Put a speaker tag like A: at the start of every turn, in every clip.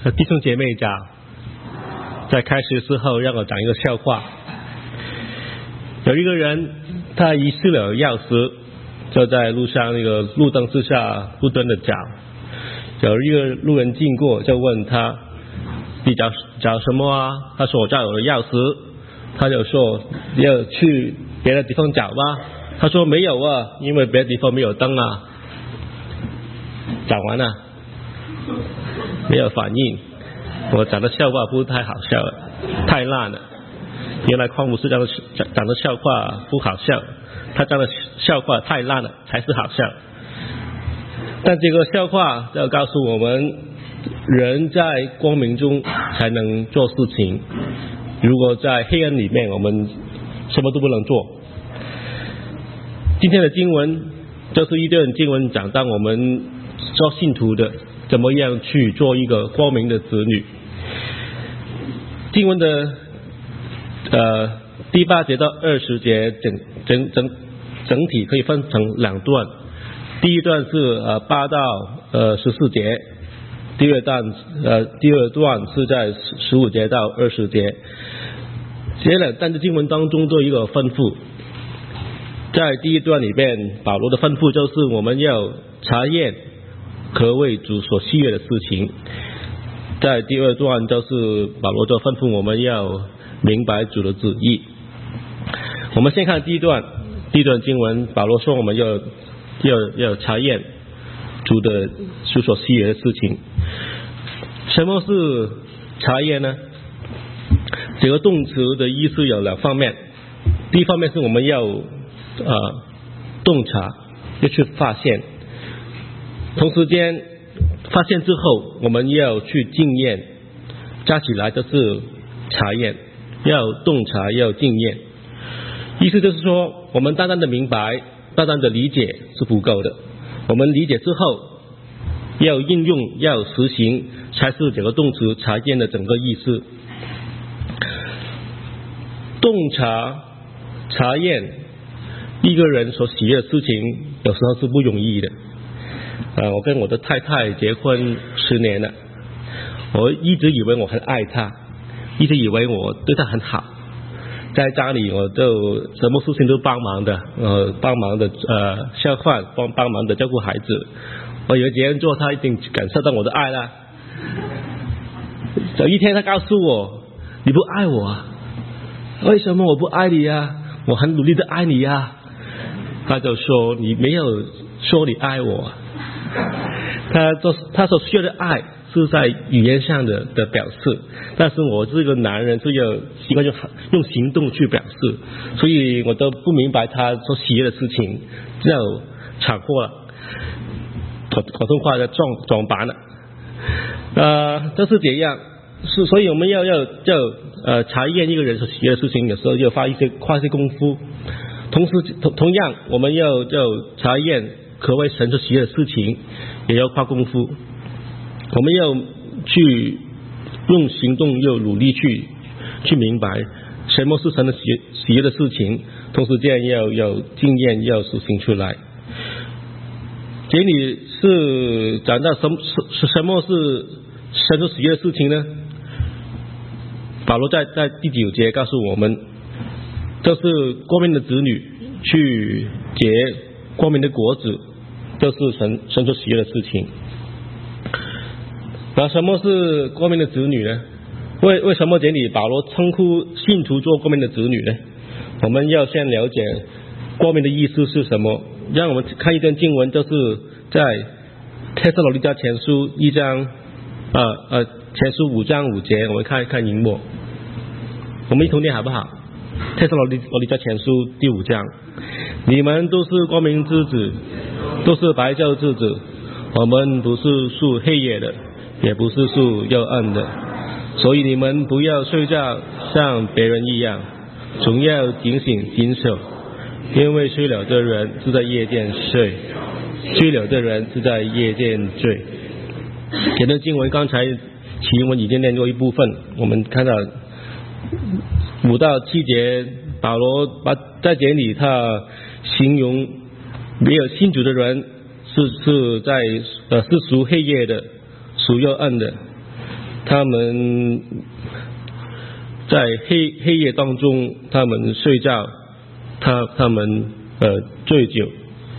A: 弟兄姐妹讲，在开始之后让我讲一个笑话。有一个人他遗失了钥匙，就在路上那个路灯之下不断的找。有一个路人经过，就问他：“你找什么啊？”他说：“我找我的钥匙。”他就说：“要去别的地方找吗？”他说：“没有啊，因为别的地方没有灯啊。”讲完了，没有反应。我讲的笑话不是太好笑了，太烂了。原来匡牧师讲的笑话不好笑，他讲的笑话太烂了才是好笑。但这个笑话要告诉我们，人在光明中才能做事情，如果在黑暗里面，我们什么都不能做。今天的经文就是一段经文，讲到我们做信徒的怎么样去做一个光明的子女。经文的第8节到20节整体可以分成2段，第一段是8到14节，第二段是在15节到20节。这2段的经文当中都有一个吩咐，在第一段里面，保罗的吩咐就是我们要查验可为主所喜悦的事情。在第二段就是保罗就吩咐我们要明白主的旨意。我们先看第一段经文，保罗说我们要查验主所喜悦的事情。什么是查验呢？这个动词的意思有2方面。第一方面是我们要洞察，要去发现，同时间发现之后我们要去经验，加起来就是查验，要洞察要经验。意思就是说，我们单单的明白，单单的理解是不够的，我们理解之后要应用要实行，才是整个动词查验的整个意思。洞察查验一个人所喜悦的事情有时候是不容易的。我跟我的太太结婚10年了，我一直以为我很爱她，一直以为我对她很好，在家里我都什么事情都帮忙的，帮忙的下饭，帮忙的照顾孩子。我以为这样做她一定感受到我的爱啦。有一天她告诉我：“你不爱我啊？为什么我不爱你啊？我很努力的爱你啊。”她就说：“你没有说你爱我。”他所需要的爱是在语言上的表示，但是我这个男人是要习惯用行动去表示，所以我都不明白他所喜悦的事情，就闯祸了，普通话的撞板了。就是这样，所以我们要查验一个人所喜悦的事情，有时候要花一些功夫。同样，我们要查验可谓神所喜悦的事情，也要花功夫。我们要去用行动，要努力去明白什么是神的喜悦的事情，同时这样要经验，要实行出来。这里是讲到什么是神所喜悦的事情呢？保罗在第9节告诉我们，就是光明的子女去结光明的果子，这是神所喜悦的事情。那什么是光明的子女呢？为什么这里保罗称呼信徒做光明的子女呢？我们要先了解光明的意思是什么。让我们看一段经文，就是在帖撒罗尼迦前书前书5章5节，我们看一看荧幕，我们一同念好不好？帖撒罗尼迦前书第5章，你们都是光明之子，都是白昼之子，我们不是属黑夜的，也不是属幽暗的，所以你们不要睡觉像别人一样，总要警醒谨守，因为睡了的人是在夜间睡，睡了的人是在夜间醉。这段经文刚才启文已经念过一部分，我们看到5到7节，保罗在这里他形容没有信主的人是属黑夜的，属幽暗的。 他们在黑夜当中，他们睡觉，他们醉酒。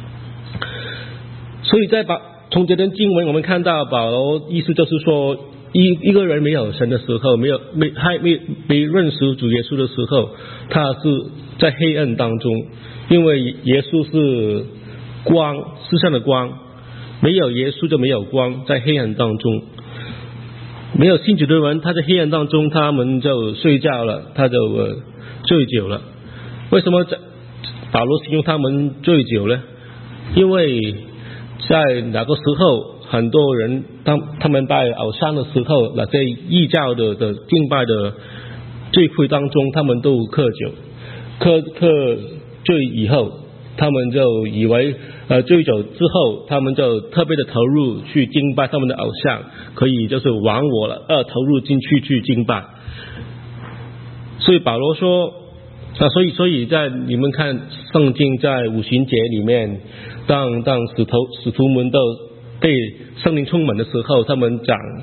A: 所以从这段经文我们看到保罗意思就是说，一个人没有神的时候，还没认识主耶稣的时候，他是在黑暗当中，因为耶稣是光，世上的光，没有耶稣就没有光，在黑暗当中。没有信主的人，他在黑暗当中，他们就睡觉了，他就醉酒了。为什么保罗形容他们醉酒呢？因为在那个时候，很多人他们拜偶像的时候，那些异教的敬拜的聚会当中，他们都喝酒，喝醉以后，他们就以为醉酒之后，他们就特别的投入去敬拜他们的偶像，可以就是忘我了，投入进去敬拜。所以保罗说所以在你们看圣经在五旬节里面，当使徒们都被圣灵充满的时候，他们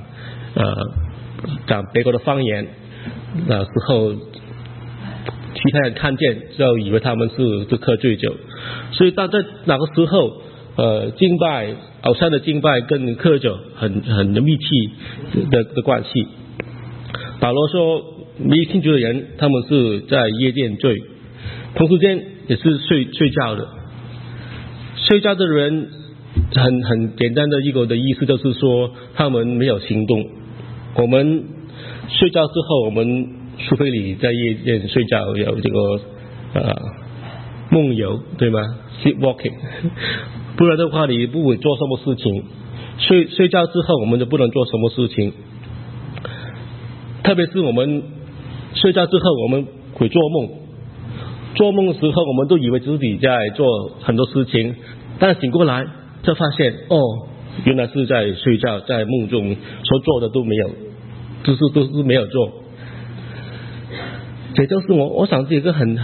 A: 讲别国的方言，那时候其他人看见就以为他们是喝醉酒。所以在那个时候敬拜偶像的敬拜跟喝酒很密切的关系。保罗说没信主的人，他们是在夜店醉，同时间也是睡觉的。睡觉的人很简单的一个的意思就是说，他们没有行动。我们睡觉之后，我们除非你在夜店睡觉有这个梦游，对吗 ？sleepwalking， 不然的话你不会做什么事情。睡觉之后，我们就不能做什么事情。特别是我们睡觉之后，我们会做梦。做梦的时候，我们都以为自己在做很多事情，但醒过来就发现，原来是在睡觉，在梦中所做的都没有，都是没有做。这就是我想这个很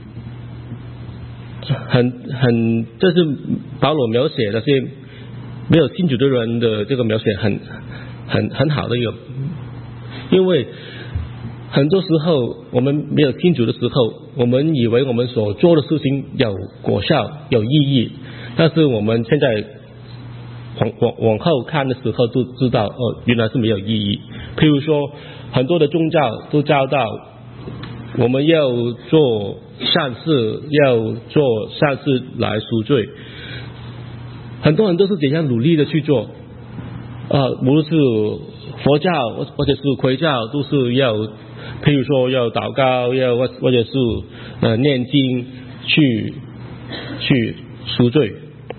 A: 这是保罗描写那些没有信主的人的这个描写很好的一个，因为很多时候我们没有信主的时候，我们以为我们所做的事情有果效有意义，但是我们现在往后看的时候都知道原来是没有意义。譬如说很多的宗教都教导我们要做善事，要做善事来赎罪，很多人都是这样努力的去做无论是佛教或者是回教，都是要譬如说要祷告，或者是念经去赎罪。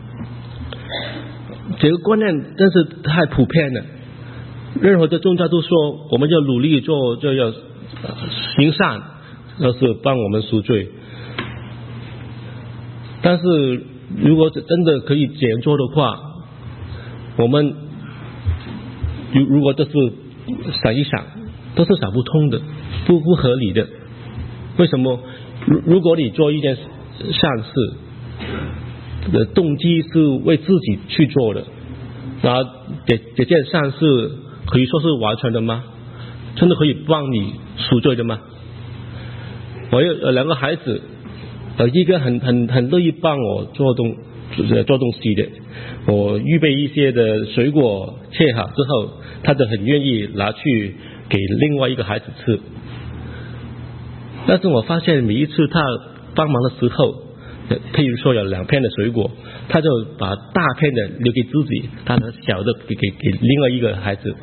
A: 这个观念真是太普遍了，任何的宗教都说我们要努力做，就要行善，要是帮我们赎罪。但是如果真的可以这样做的话，我们如果这是想一想，都是想不通的，不合理的。为什么？如果你做一件善事的动机是为自己去做的，那这件善事可以说是完全的吗？真的可以帮你赎罪的吗？我有2个孩子，一个很乐意帮我做东西的，我预备一些的水果切好之后，他就很愿意拿去给另外一个孩子吃。但是我发现每一次他帮忙的时候，譬如说有2片的水果，他就把大片的留给自己，他的小的给另外一个孩子。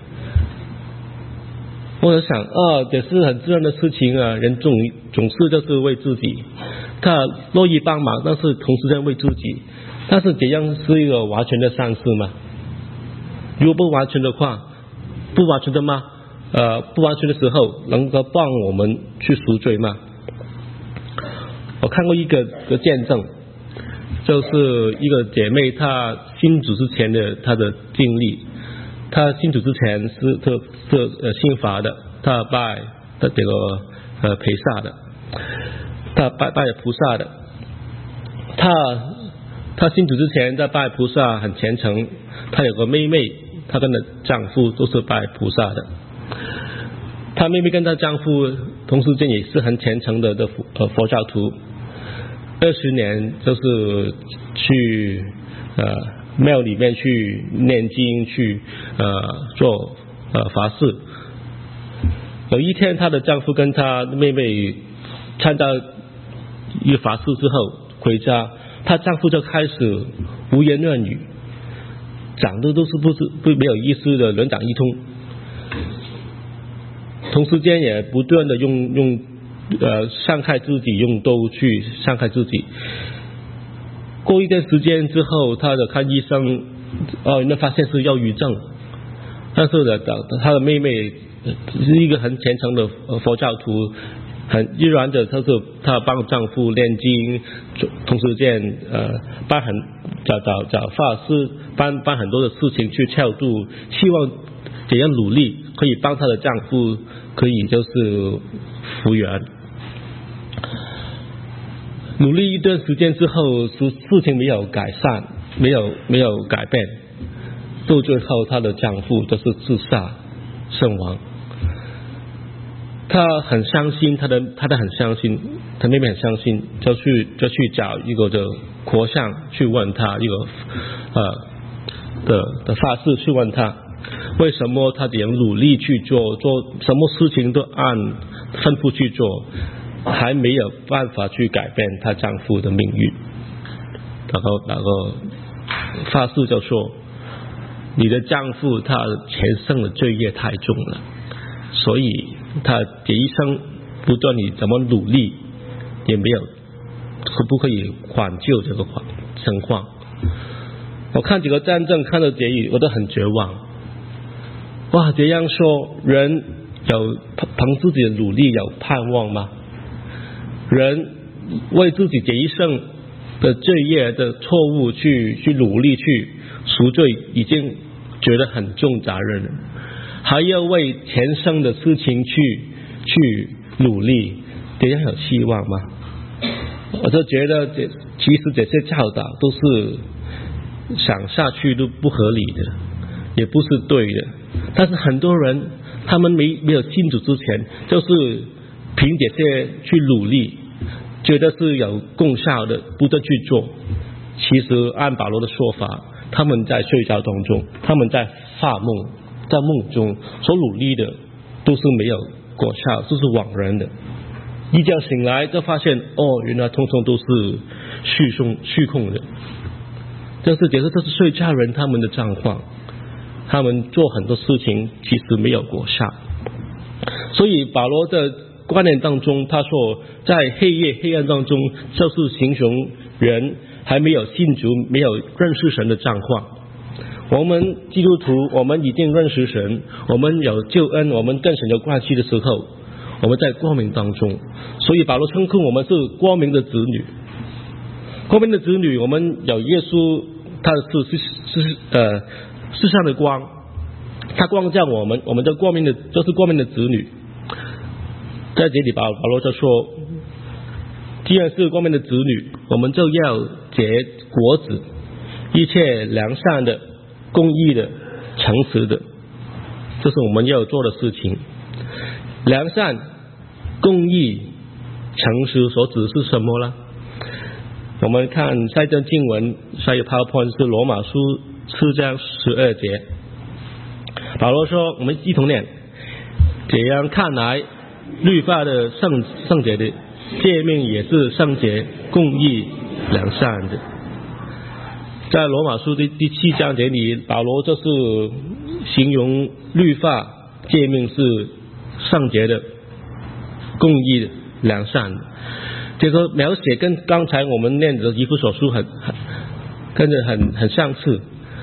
A: 我就想这是很自然的事情啊，人总是就是为自己，他乐意帮忙，但是同时在为自己。但是这样是一个完全的善事吗？如果不完全的话，不完全的吗？不完全的时候能够帮我们去赎罪吗？我看过一个见证，就是一个姐妹她信主之前的她的经历。她信主之前是信佛的，她拜的这个菩萨的，她拜菩萨的。她信主之前在拜菩萨很虔诚，她有个妹妹，她跟她丈夫都是拜菩萨的。 她妹妹跟她丈夫同时间也是很虔诚的佛教徒，20年就是去庙里面去念经，去做法事。有一天她的丈夫跟她妹妹参加一个法事之后回家，她丈夫就开始胡言乱语，讲的都是不没有意思的，人讲一通，同时间也不断的用伤害自己，用刀去伤害自己。过一段时间之后，她的看医生，那发现是忧郁症，但是呢，她的妹妹是一个很虔诚的佛教徒，很依然的，她帮丈夫念经，同时间找法师办很多的事情去超度，希望怎样努力可以帮她的丈夫可以就是复原。努力一段时间之后，事情没有改善，没有改变，到最后她的丈夫就是自杀身亡。她很伤心，她很伤心，她妹妹很伤心，就去找一个的国相去问他一个的法师去问他，为什么她这样努力去做什么事情都按吩咐去做，还没有办法去改变她丈夫的命运。那个法师就说，你的丈夫他前生的罪业太重了，所以他这一生不论你怎么努力也没有不可以挽救这个情况。我看这个战争看到这里我都很绝望。哇，这样说人有凭自己的努力有盼望吗？人为自己这一生的罪业的错误去努力去赎罪，已经觉得很重责任了，还要为前生的事情去努力，这样有希望吗？我就觉得其实这些教导都是想下去都不合理的，也不是对的。但是很多人他们没有信主之前，就是凭这些去努力，觉得是有功效的，不断去做。其实按保罗的说法，他们在睡觉当中，他们在发梦，在梦中所努力的都是没有果效，都是枉然的。一觉醒来就发现，原来通通都是虚空的。就是觉得这是睡觉人他们的状况，他们做很多事情其实没有果效。所以保罗的观念当中，他说在黑暗当中，就是形容人还没有信主，没有认识神的状况。我们基督徒，我们已经认识神，我们有救恩，我们跟神有关系的时候，我们在光明当中。所以保罗称呼我们是光明的子女。光明的子女，我们有耶稣，他是世上的光，他光照我们，我们就是光明的子女。在这里保罗就说，既然是光明的子女，我们就要结果子，一切良善的、公义的、诚实的，这是我们要做的事情。良善、公义、诚实所指是什么呢？我们看下一段经文，下一个 PowerPoint 是罗马书4章12节。保罗说，我们一同念，这样看来，律法的圣洁的诫命也是圣洁、公义、良善的。在罗马书第7章这里，保罗就是形容律法诫命是圣洁的、公义的、良善的。这个描写跟刚才我们念的以弗所书跟着很相似，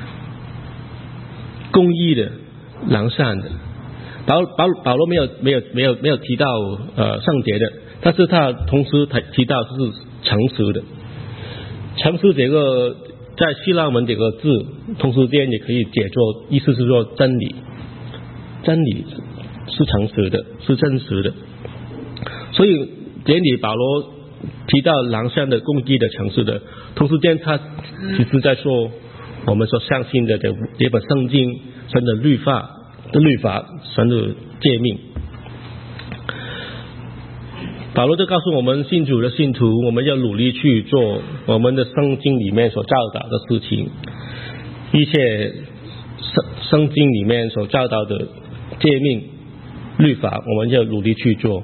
A: 公义的、良善的。保罗没有提到圣洁的，但是他同时提到是诚实的。诚实这个在希腊文这个字，同时间也可以解作意思是说真理，真理是诚实的，是真实的。所以这里保罗提到良善的、公义的、诚实的，同时间他其实在说我们所相信的这本圣经，神的律法律法，神的诫命。保罗就告诉我们信主的信徒，我们要努力去做我们的圣经里面所教导的事情，一切圣经里面所教导的诫命律法，我们要努力去做。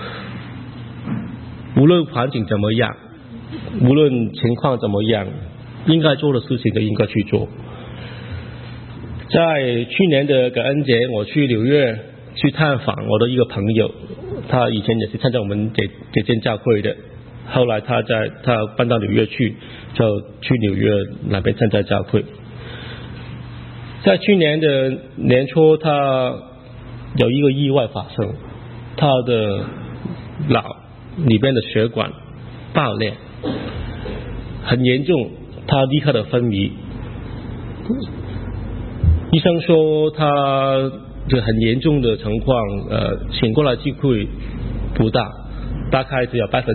A: 无论环境怎么样，无论情况怎么样，应该做的事情都应该去做。在去年的感恩节，我去纽约去探访我的一个朋友，他以前也是参加我们这间教会的，后来他搬到纽约去，就去纽约那边参加教会。在去年的年初，他有一个意外发生，他的脑里边的血管爆裂，很严重，他立刻的昏迷。医生说他这很严重的情况，醒过来机会不大，大概只有4%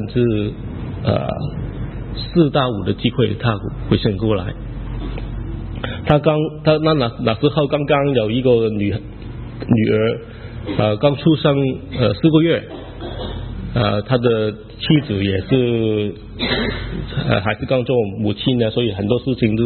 A: 到5%的机会他会醒过来。他那时候刚刚有一个女儿，刚出生4个月，他的妻子也是还是刚做母亲呢，所以很多事情都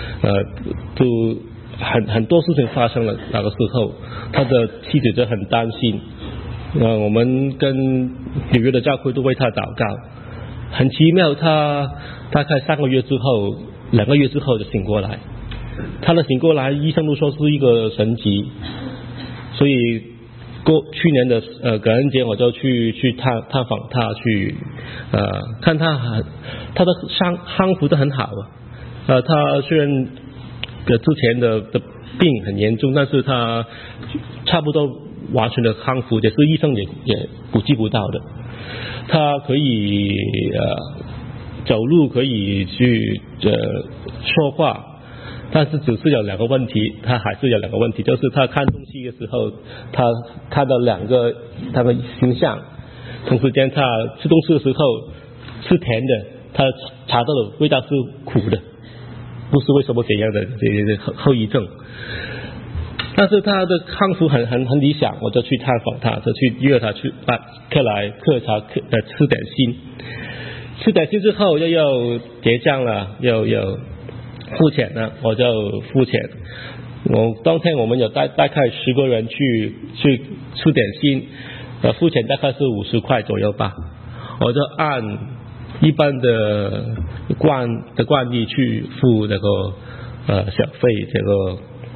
A: 很多事情发生了。那个时候他的妻子就很担心，我们跟纽约的教会都为他祷告。很奇妙，他大概2个月之后2个月之后就醒过来。他的醒过来，医生都说是一个神迹，所以去年的感恩节我就去探访他，去看他的康复得很好啊。他虽然之前的病很严重，但是他差不多完全的康复，也是医生也估计不到的。他可以走路，可以去说话，但是只是有2个问题，他还是有2个问题，就是他看东西的时候，他看到2个他的形象，同时间他吃东西的时候是甜的，他查到的味道是苦的，不是为什么这样的后遗症。但是他的康复很理想，我就去探访他，就去约他去喝茶吃点心。吃点心之后又要结账了，要付钱了，我就付钱。当天我们有大概10个人去吃点心，付钱大概是50块左右吧。我就按一般的惯例去付那个小费，这个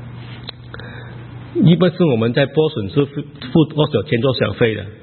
A: 一般是我们在波损是付多少钱做小费的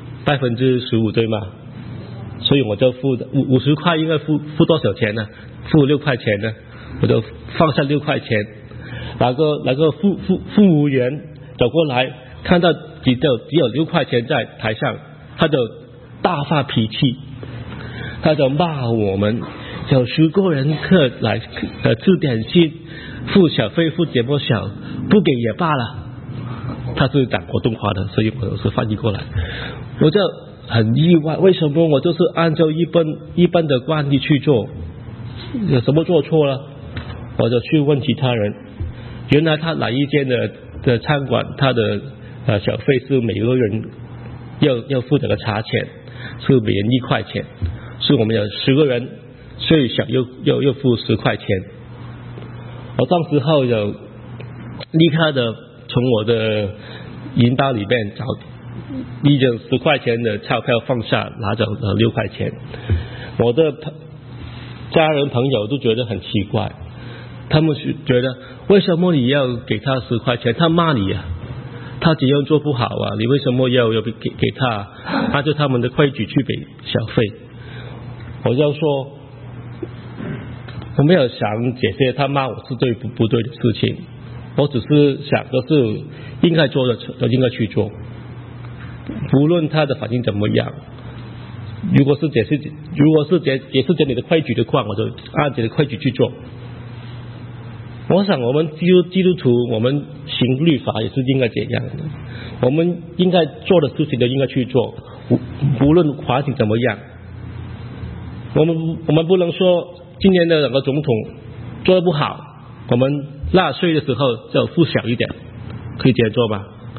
A: ？15%对吗？所以我就付50块，应该付多少钱呢？付6块钱呢？我就放下6块钱。那个服务员走过来，看到只有6块钱在台上，他就大发脾气，他就骂我们有10个人客来吃点心，付小费付这么小，不给也罢了。他是讲广东话的，所以我是翻译过来。我就很意外，为什么我就是按照一般的惯例去做，有什么做错了？我就去问其他人，原来他哪一间的餐馆，他的小费是每个人要付这个茶钱，是每人1块钱，所以我们有10个人，最小又付10块钱。我当时候有立刻的从我的银包里面找一张10块钱的钞票放下，拿走了6块钱。我的家人朋友都觉得很奇怪，他们是觉得为什么你要给他10块钱？他骂你啊，他怎样做不好啊？你为什么要给他按照他们的规矩去给小费？我就说我没有想解释他骂我是对不对的事情，我只是想的是应该做的就应该去做，无论他的反应怎么样。如果是解释这里的规矩的话，我就按这个规矩去做。我想我们基督徒，我们行律法也是应该这样的，我们应该做的事情都应该去做，无论环境怎么样。我们不能说今年的2个总统做得不好，我们纳税的时候就付小一点，可以这样做吗？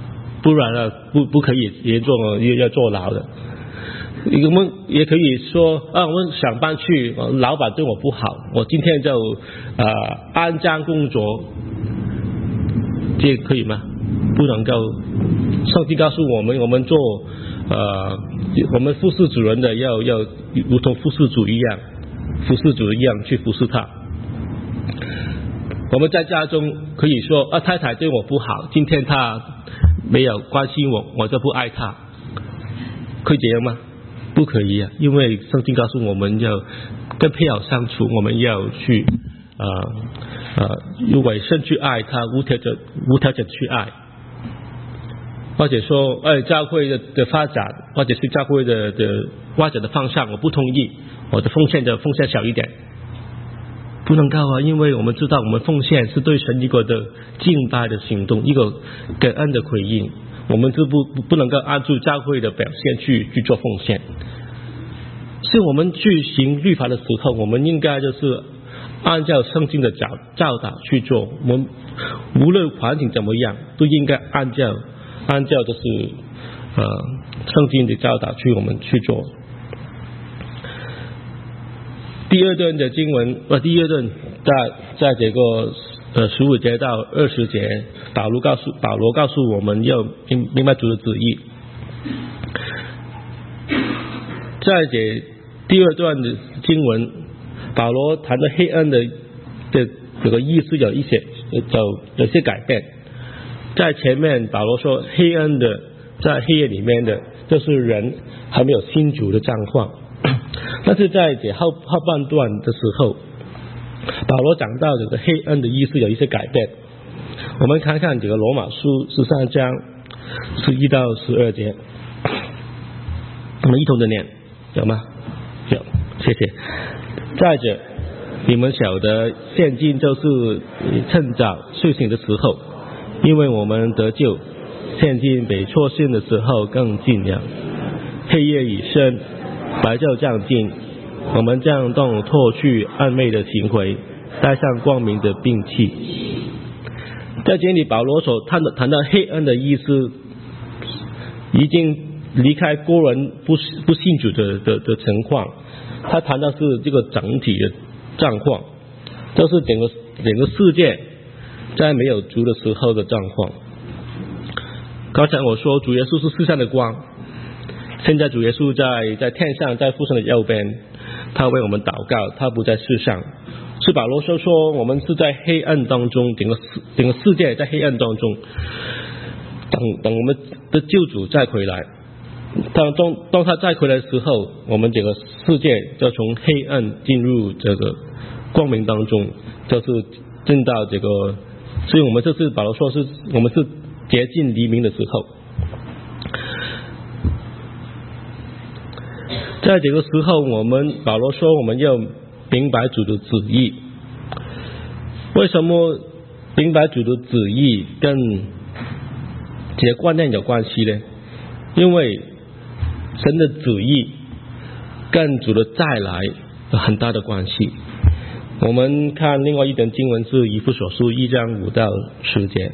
A: 不然呢不可以也要坐牢的。我们也可以说我们上班去，老板对我不好，我今天就安家工作，这可以吗？不能够。上帝告诉我们，我们做我们服侍主人的要如同服侍主一样去服侍他。我们在家中可以说太太对我不好，今天她没有关心我就不爱她，可以这样吗？不可以啊，因为圣经告诉我们要跟配偶相处，我们要去委身去爱他，无条件去爱。或者说教会的发展，或者是教会的发展的方向我不同意，我的奉献小一点，不能够啊，因为我们知道我们奉献是对神一个的敬拜的行动，一个感恩的回应，我们是不能够按照教会的表现去做奉献。所以我们去行律法的时候，我们应该就是按照圣经的教导去做，我们无论环境怎么样都应该按照就是圣经的教导我们去做。第二段的经文第二段在这个15节到20节，保罗告诉我们要明白主的旨意。在第二段的经文，保罗谈到黑暗的这个意思有些改变。在前面保罗说黑暗的，在黑夜里面的就是人还没有信主的状况，但是在这后半段的时候，保罗讲到这个黑暗的意思有一些改变。我们看看这个罗马书13章11到12节，我们一同的念，有吗？有，谢谢。再者，你们晓得现今就是趁早睡醒的时候，因为我们得救，现今比错信的时候更近了。黑夜已深，白昼将近，我们将动脱去暗昧的行为，带上光明的兵器。在这里保罗所谈到黑暗的意思，已经离开个人不信主的情况，他谈到是这个整体的状况，就是整个世界在没有主的时候的状况。刚才我说主耶稣是世上的光，现在主耶稣在天上，在父神的右边，他为我们祷告，他不在世上。是保罗说我们是在黑暗当中，整个世界在黑暗当中，等我们的救主再回来。当他再回来的时候，我们整个世界就从黑暗进入这个光明当中，就是进到这个，所以我们这次保罗说是我们是接近黎明的时候。在这个时候，保罗说我们要明白主的旨意。为什么明白主的旨意跟这些观念有关系呢？因为神的旨意跟主的再来有很大的关系。我们看另外一段经文是以弗所书1章5到10节。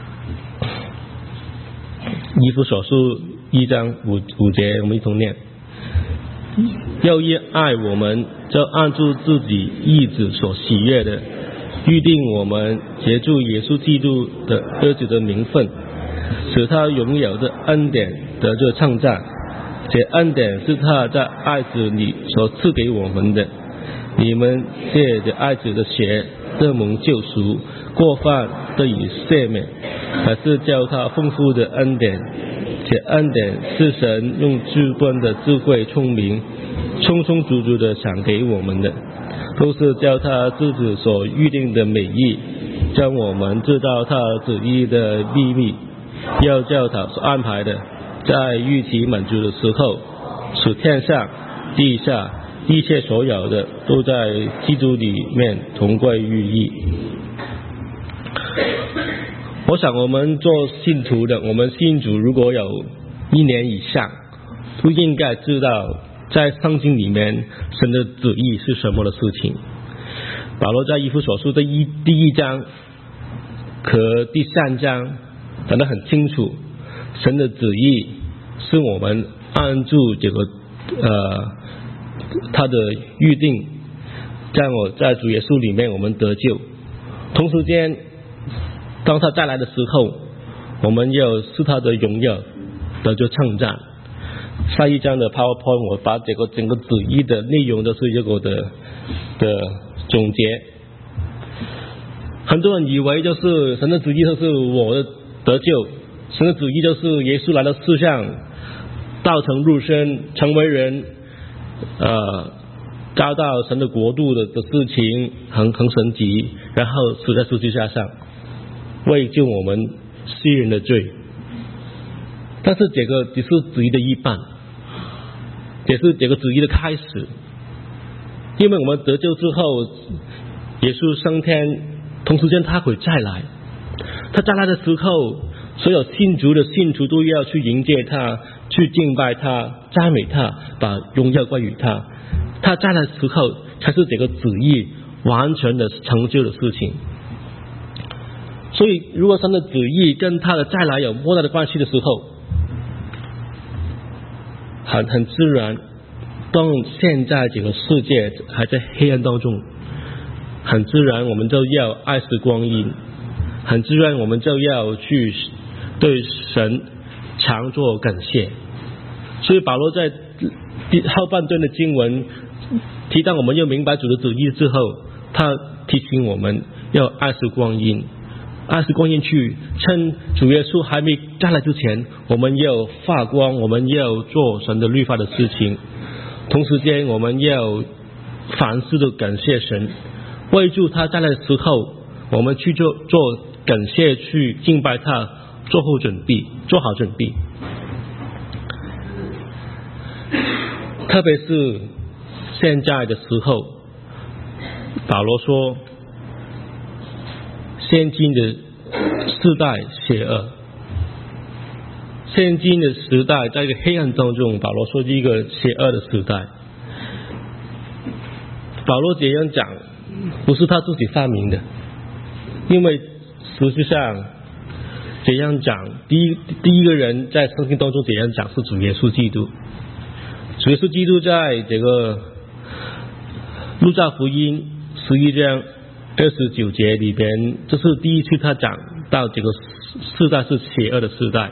A: 以弗所书1章5节，我们一同念。要越爱我们，就按住自己意志所喜悦的，预定我们借助耶稣基督的儿子的名分，使他拥有的恩典得着称赞。这恩典是他在爱子里所赐给我们的。你们借着爱子的血得蒙救赎，过犯得以赦免，还是叫他丰富的恩典。这恩典是神用至高的智慧聪明充充足足的赏给我们的，都是叫他自己所预定的美意，将我们知道他旨意的秘密，要叫他所安排的，在预期满足的时候，使天上地下一切所有的都在基督里面同归于一。我想我们做信徒的，我们信主如果有1年以上，都应该知道在圣经里面神的旨意是什么的事情。保罗在以弗所书的第1章和第3章讲得很清楚， 神的旨意是我们按住这个他的预定，在主耶稣里面我们得救。同时间，当他再来的时候，我们要是他的荣耀得着称赞。下一章的 PowerPoint 我把这个整个旨意的内容都是这个的总结。很多人以为就是神的旨意就是我的得救，神的旨意就是耶稣来到世上，道成肉身，成为人，遭到神的国度的事情，很神奇，然后死在十字架上，为救我们世人的罪。但是这个只是旨意的一半，也是这个旨意的开始。因为我们得救之后，耶稣升天，同时间他会再来。他再来的时候，所有信主的信徒都要去迎接他，去敬拜他，赞美他，把荣耀归于他。他再来的时候，才是这个旨意完全的成就的事情。所以，如果神的旨意跟他的再来有莫大的关系的时候，很自然，当现在这个世界还在黑暗当中，很自然我们就要爱惜光阴，很自然我们就要去对神常作感谢。所以保罗在后半段的经文提到，我们要明白主的旨意之后，他提醒我们要爱惜光阴，爱惜光阴去趁主耶稣还没再来之前，我们要发光，我们要做神的律法的事情。同时间我们要凡事都感谢神，为助他再来的时候，我们去做感谢，去敬拜他，做好准备。特别是现在的时候，保罗说现今的世代邪恶，现今的时代在一个黑暗当中，保罗说是一个邪恶的时代。保罗这样讲不是他自己发明的，因为实际上这样讲，第一个人在圣经当中这样讲是主耶稣基督。主耶稣基督在这个路加福音11章29节里边，这是第一次他讲到这个世代是邪恶的世代。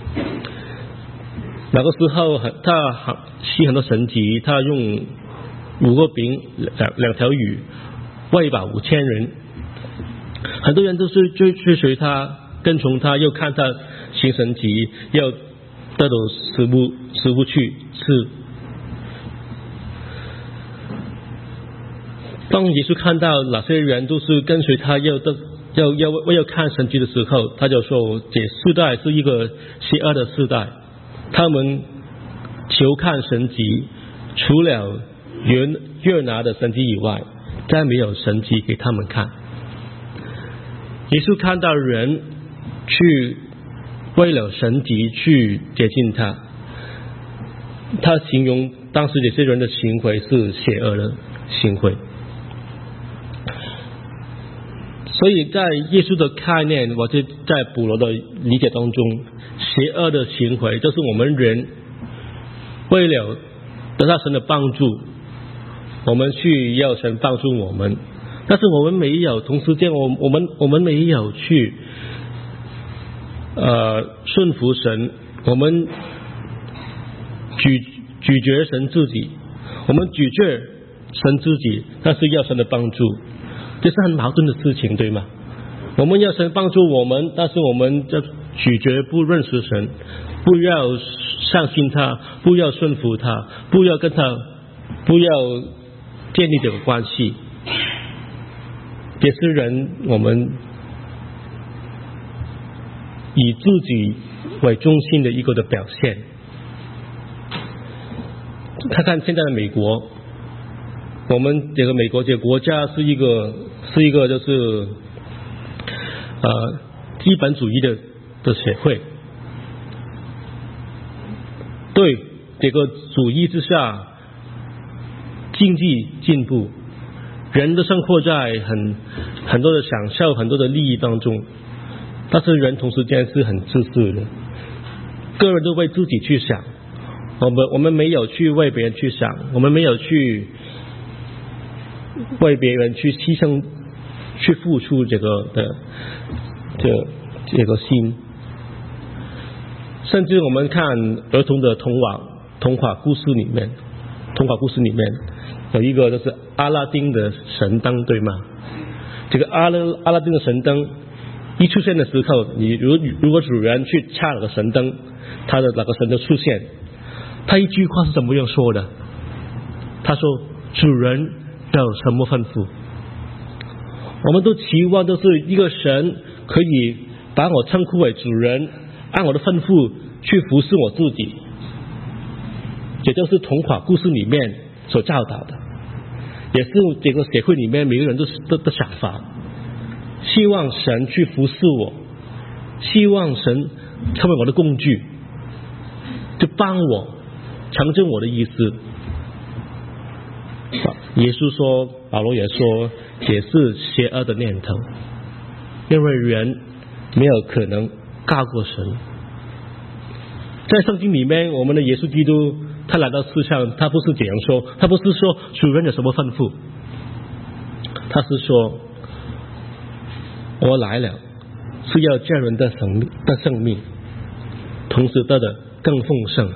A: 那个时候他行很多神迹，他用5个饼2条鱼喂饱5000人，很多人都是追随他，跟从他，又看他行神迹，要得到食物去吃。当耶稣看到哪些人都是跟随他要看神迹的时候，他就说这世代是一个邪恶的世代，他们求看神迹，除了约拿的神迹以外，再没有神迹给他们看。耶稣看到人去为了神迹去接近他，他形容当时这些人的行为是邪恶的行为。所以在耶稣的概念，或者在保罗的理解当中，邪恶的行为就是我们人为了得到神的帮助，我们去要神帮助我们，但是我们没有，同时间我们没有去顺服神，我们拒绝神自己，我们拒绝神自己，但是要神的帮助，这是很矛盾的事情，对吗？我们要神帮助我们，但是我们就拒绝不认识神，不要相信他，不要顺服他，不要建立这个关系。这是人我们以自己为中心的一个的表现。看看现在的美国，我们这个美国这个国家是一个就是资本主义的社会，对这个主义之下，经济进步，人的生活在很多的享受，很多的利益当中，但是人同时间是很自私的， 个人都为自己去想，我们没有去为别人去想，我们没有去为别人去牺牲、去付出这个心。甚至我们看儿童的童话故事里面有一个就是阿拉丁的神灯，对吗？这个阿拉丁的神灯一出现的时候，你如果主人去掐那个神灯，他的那个神就出现。他一句话是怎么样说的？他说：“主人有什么吩咐？”我们都期望都是一个神可以把我称呼为主人，按我的吩咐去服侍我自己，也就是童话故事里面所教导的，也是这个协会里面每个人的想法。希望神去服侍我，希望神成为我的工具，就帮我成就我的意思。耶稣说，保罗也说，也是邪恶的念头，因为人没有可能高过神。在圣经里面，我们的耶稣基督他来到世上，他不是这样说，他不是说主人有什么吩咐，他是说我来了是要叫人的生命同时得的更丰盛。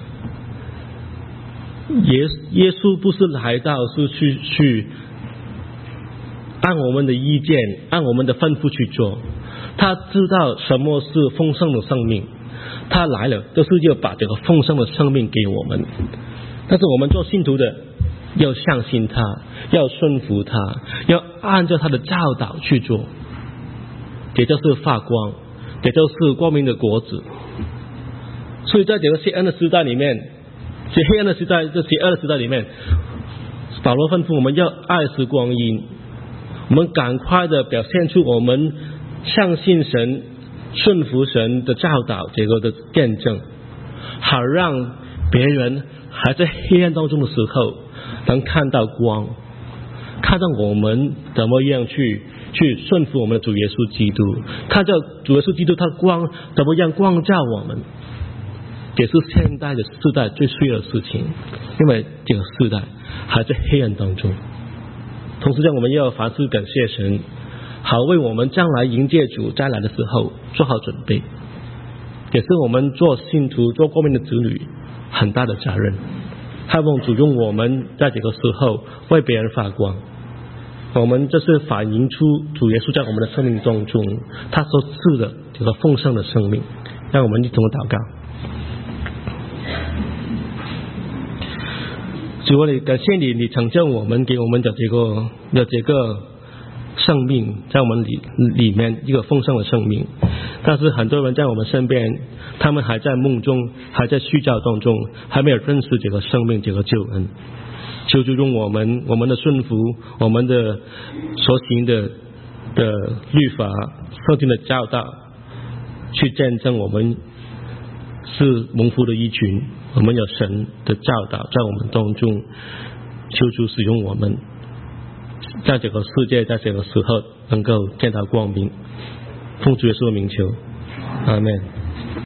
A: 耶稣不是来到是去按我们的意见按我们的吩咐去做，他知道什么是丰盛的生命，他来了就是要把这个丰盛的生命给我们。但是我们做信徒的要相信他，要顺服他，要按照他的教导去做，也就是发光，也就是光明的果子。所以在这个黑暗的时代里面，这邪恶的时代里面，保罗吩咐我们要爱惜光阴，我们赶快的表现出我们相信神、顺服神的教导这个的见证，好让别人还在黑暗当中的时候能看到光，看到我们怎么样去顺服我们的主耶稣基督，看到主耶稣基督他光怎么样光照我们，也是现代的世代最需要的事情，因为这个世代还在黑暗当中。同时我们要凡事感谢神，好为我们将来迎接主再来的时候做好准备，也是我们做信徒做光明的子女很大的责任。盼望主用我们在这个时候为别人发光，我们这是反映出主耶稣在我们的生命当中他所赐的这个丰盛的生命。让我们一同祷告。主啊，感谢你，你成就我们，给我们的这个生命，在我们里面一个丰盛的生命。但是很多人在我们身边，他们还在梦中，还在虚假当中，还没有认识这个生命，这个救恩。求主用我们的顺服，我们的所行的律法、圣经的教导，去见证我们是蒙福的一群，我们有神的教导在我们当中。求主使用我们，在这个世界，在这个时候能够见到光明。奉主耶稣的名求，阿们。